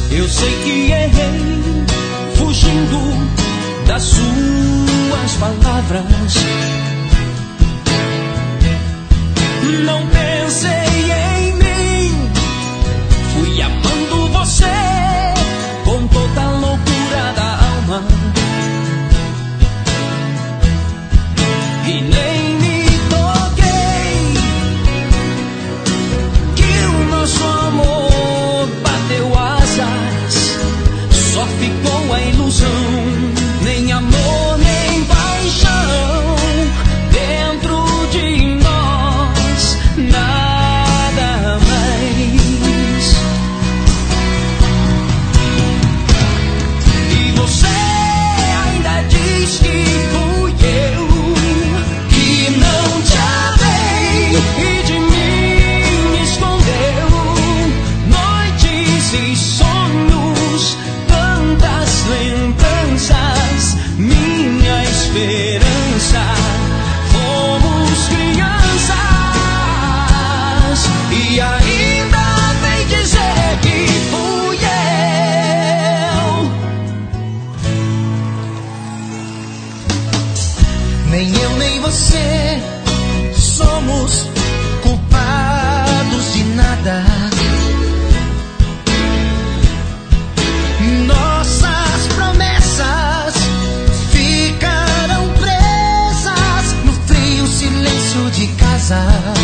Eu sei que errei, fugindo das suas palavras. Não pensei em mim, fui amando você com toda a loucura da alma. E nem me toquei que o nosso amor bateu asas. Só ficou a ilusão, nem amor, nem paixão dentro de nós, nada mais. E você ainda diz que fui eu que não te amei e de mim me escondeu. Noites e sonhos, tantas lembranças, minha esperança. Fomos crianças e ainda vem dizer que fui eu. Nem eu nem você somos culpados de nada. Nossas promessas ficaram presas no frio silêncio de casa.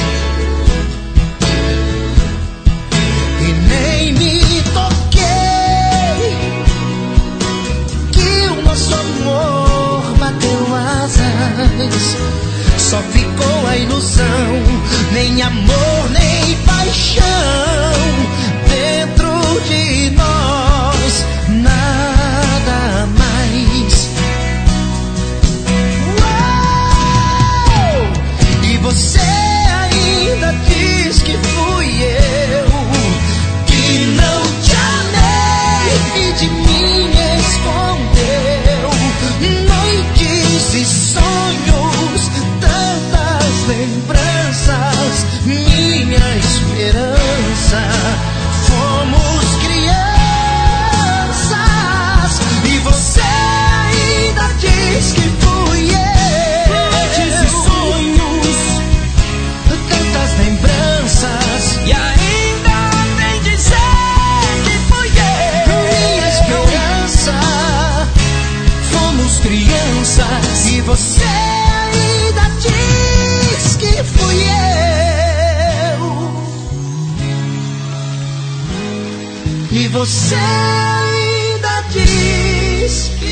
E nem me toquei que o nosso amor bateu asas. Só ficou a ilusão, nem amor, nem paixão dentro de nós, nada mais. Uou! E você ainda diz que fui eu que não te amei e de mim me escondeu. Noites e sonhos, tantas lembranças, minha esperança. Fomos crianças e você ainda diz que fui eu. Noites e sonhos, Tantas lembranças, e ainda vem dizer que fui minha eu. esperança. Fomos crianças E você ainda diz que fui eu. E você ainda diz